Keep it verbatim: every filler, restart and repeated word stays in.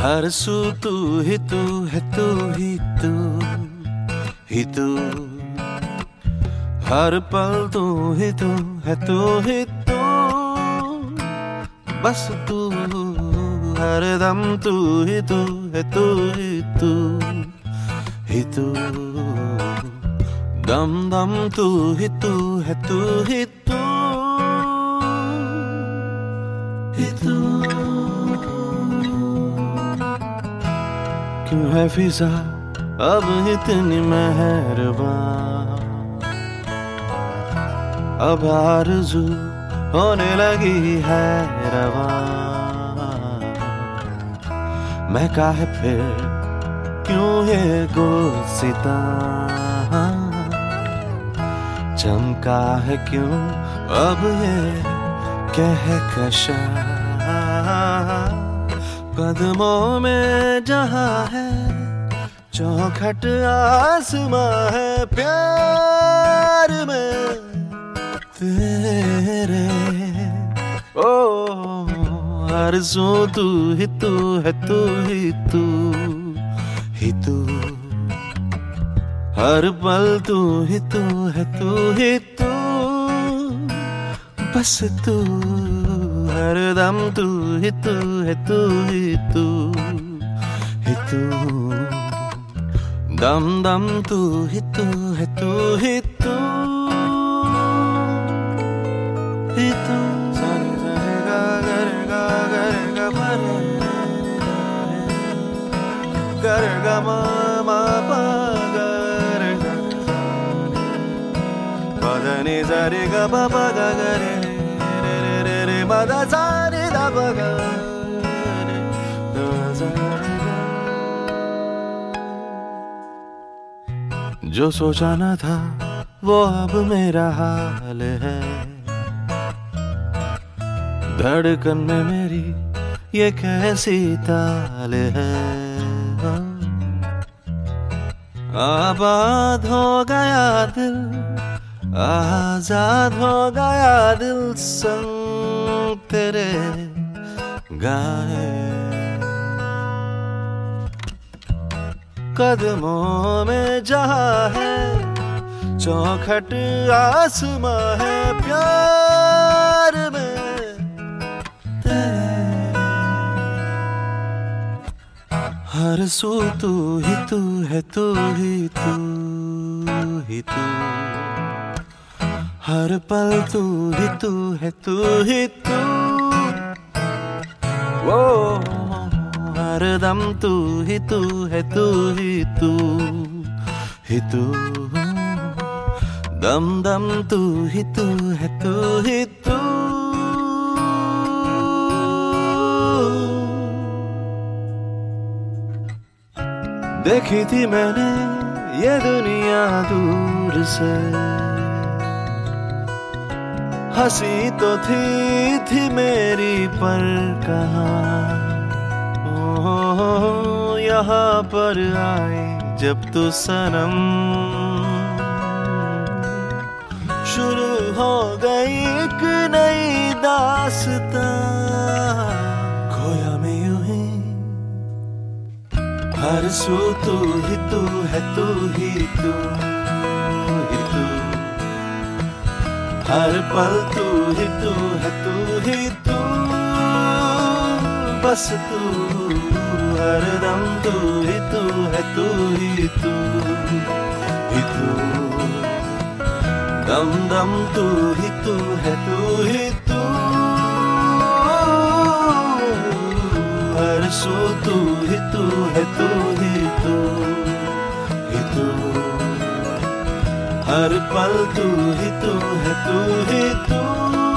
हर सू तू ही तू है, तू ही तू ही तू, हर पल तू ही तू है, तू ही तू, बस तू, हर दम तू ही तू है, तू ही तू ही तू, दम दम तू ही तू है, तू ही तू ही तू। क्यों है फिजा अब इतनी मेहरबान, अब आरज़ू होने लगी है रवां, मैं काहे फिर क्यों ये गुलसितां, चमका है क्यों अब ये कहकशां, कदमों में जहां है चौखट आसमां है, प्यार में तेरे ओ आरज़ू तू ही तू है, तू ही तू ही तू, हर पल तू ही तू है, तू ही तू, बस तू, हर दम तू ही तू है, तू ही तू ही तू, दम दम तू ही तू है, तू ही तू ही तू। सारे सारे गा गर गा गर गा परे गर गा मा मा पा गर गा पा दा नि सा रे गा पा पा गा गा रे रे रे रे रे मा दा सा रे दा पा गा रे दा सा रे गा। जो सोचा न था वो अब मेरा हाल है, धड़कन में मेरी ये कैसी ताल है, आबाद हो गया दिल, आजाद हो गया दिल, संग तेरे गाए, कदमों में जहां है चौखट आसमां है, प्यार में तेरे, हर सू तू ही तू है, तू ही तू ही तू, हर पल तू ही तू है, तू ही तू, वो हर दम तू ही तू है, तू ही तू ही तू, दम दम तू ही तू है, तू ही तू। देखी थी मैंने ये दुनिया दूर से, हंसी तो थी थी मेरी पर कहाँ, ओ यहाँ पर आई जब तू सनम, शुरू हो गई एक नई दास्तां, खोया मैं यूं ही, हर सू तू ही तू है, तू ही तू ही तू, हर पल तू ही तू है, तू ही तू, बस तू, हर दम तू ही तू है, तू ही तू ही तू, दम दम तू ही तू है, तू ही तू, हर सू तू ही तू है, तू ही तू ही तू, हर पल तू ही तू है, तू ही तू।